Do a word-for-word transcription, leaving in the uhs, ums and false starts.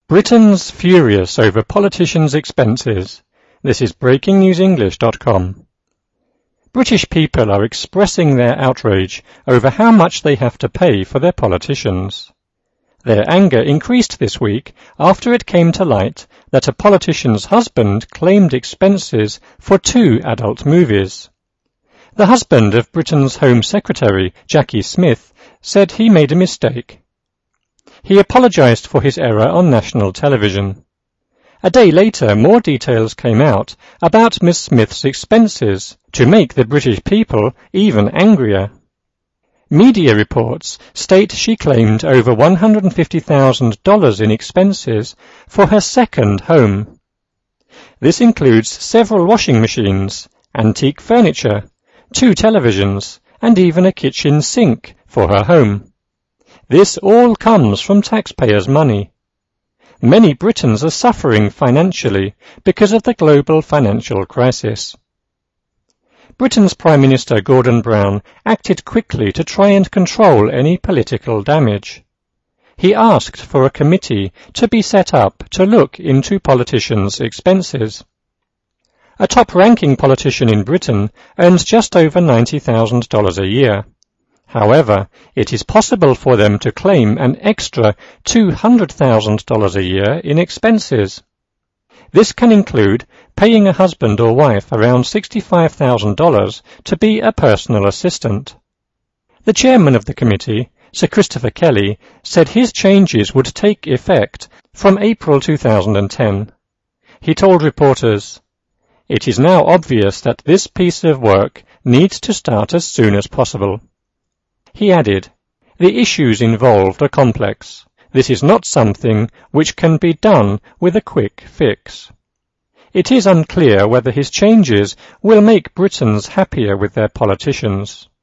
Britain's furious over politicians' expenses. This is breaking news english dot com. British people are expressing their outrage over how much they have to pay for their politicians. Their anger increased this week after it came to light that a politician's husband claimed expenses for two adult movies. The husband of Britain's Home Secretary, Jackie Smith, said he made a mistake. He apologised for his error on national television. A day later, more details came out about Miss Smith's expenses to make the British people even angrier. Media reports state she claimed over one hundred fifty thousand dollars in expenses for her second home. This includes several washing machines, antique furniture, two televisions, and even a kitchen sink for her home. This all comes from taxpayers' money. Many Britons are suffering financially because of the global financial crisis. Britain's Prime Minister Gordon Brown acted quickly to try and control any political damage. He asked for a committee to be set up to look into politicians' expenses. A top-ranking politician in Britain earns just over ninety thousand dollars a year. However, it is possible for them to claim an extra two hundred thousand dollars a year in expenses. This can include paying a husband or wife around sixty-five thousand dollars to be a personal assistant. The chairman of the committee, Sir Christopher Kelly, said his changes would take effect from April two thousand ten. He told reporters, "It is now obvious that this piece of work needs to start as soon as possible." He added, "The issues involved are complex. This is not something which can be done with a quick fix." It is unclear whether his changes will make Britons happier with their politicians.